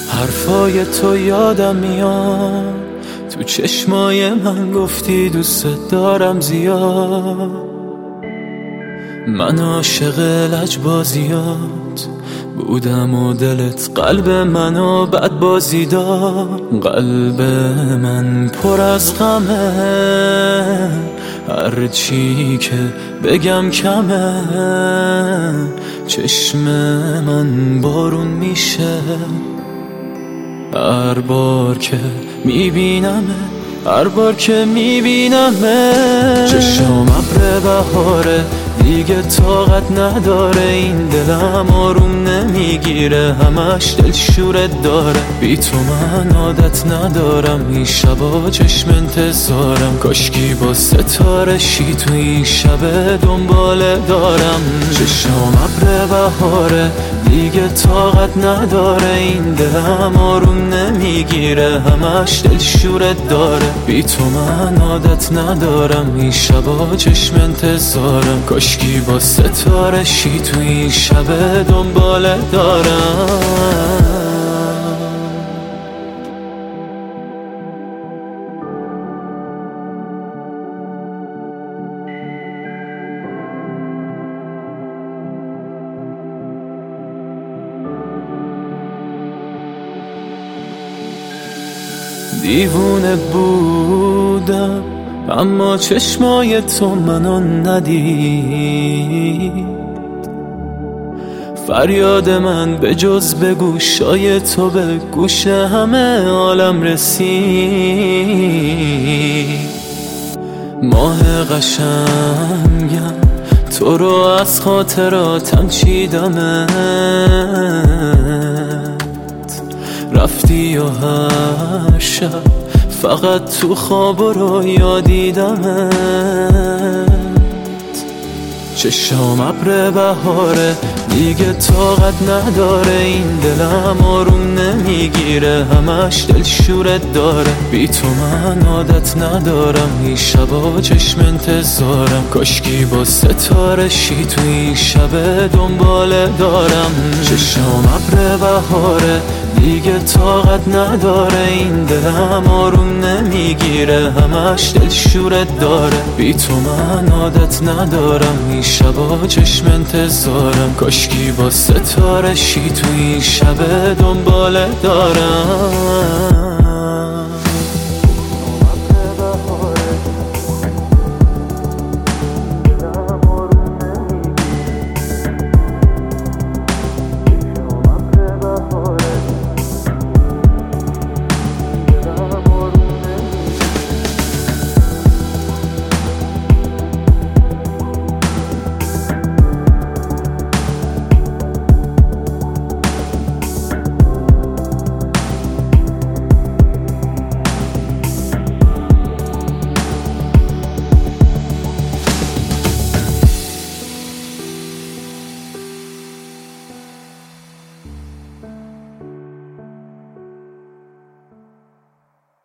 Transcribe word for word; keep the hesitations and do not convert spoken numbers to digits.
حرفای تو یادم میاد، تو چشمای من گفتی دوست دارم زیاد. من عاشق لجبازیات بودم و دلت قلب منو بد بازی داد. قلب من پر از غمه، هرچی که بگم کمه. چشم من بارون میشه هر بار که میبینمه، هر بار که میبینمه. چشم ابر بهاره دیگه طاقت نداره، این دلم آروم نمیگیره، همش دل شورت داره. بی تو من عادت ندارم، این شبا چشم انتظارم، کاشکی با ستاره شی تو این شب دنباله دارم. چشم ابر بهاره دیگه طاقت نداره، این دلم آروم نمیگیره، همش دل شورت داره. بی تو من عادت ندارم، این شبا چشم انتظارم، کاشکی با ستاره شی تو این شب دنباله دارم. دیوونه بودم اما چشمای تو منو ندید، فریاد من به جز به گوشای تو به گوش همه عالم رسید. ماه قشنگم تو رو از خاطراتم چیدمت، رفتی و هر شب فقط تو خواب رو یادیدمت. چشم ابر بهاره دیگه طاقت نداره، این دلم آروم نمیگیره، همش دل شورت داره. بی تو من عادت ندارم، این شبا چشم انتظارم، کاشکی با ستاره شی تو این شب دنباله دارم. چشم ابر بهاره دیگه طاقت نداره، این دلم آروم نمیگیره، همش دل شورت داره. بی تو من عادت ندارم، این شبا چشم انتظارم، کاشکی با ستاره شی تو این شب دنباله دارم.